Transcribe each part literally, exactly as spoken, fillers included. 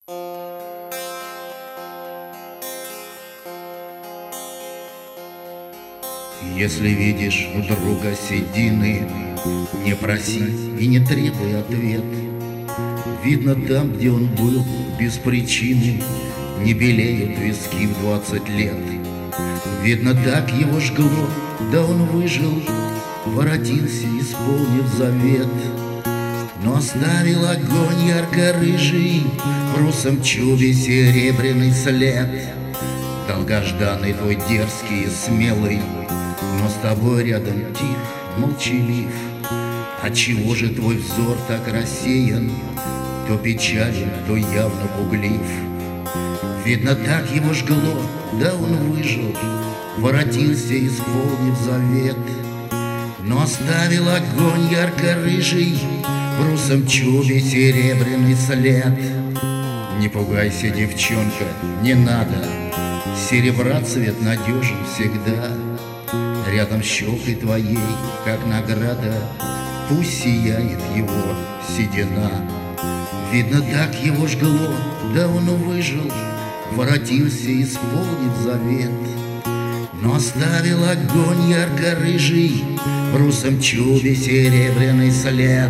Если видишь у друга седины, не проси и не требуй ответ. Видно, там, где он был без причины, не белеют виски в двадцать лет. Видно, так его жгло, да он выжил, воротился, исполнив завет. Но оставил огонь ярко-рыжий в русом чубе серебряный след. Долгожданный твой дерзкий и смелый, но с тобой рядом тих, молчалив. Отчего же твой взор так рассеян, то печален, то явно пуглив? Видно, так его жгло, да он выжил, воротился, исполнив завет. Но оставил огонь ярко-рыжий в русом чубе серебряный след. Не пугайся, девчонка, не надо, серебра цвет надежен всегда. Рядом с щекой твоей, как награда, пусть сияет его седина. Видно, так его жгло, да он выжил, воротился, исполнив завет. Но оставил огонь ярко-рыжий в русом чубе серебряный след.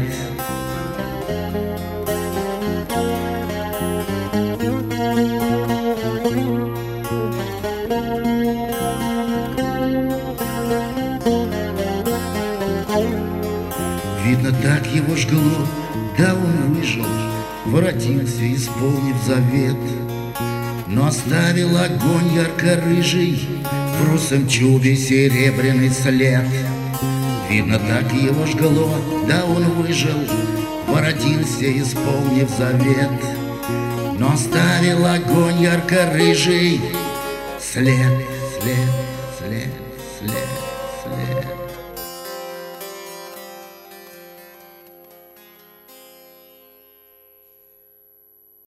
Видно, так его жгло, да он выжил, воротился, исполнив завет. Но оставил огонь ярко-рыжий в русом чубе серебряный след. Видно, так его жгло, да он выжил, воротился, исполнив завет. Но оставил огонь ярко-рыжий след, след, след, след, след.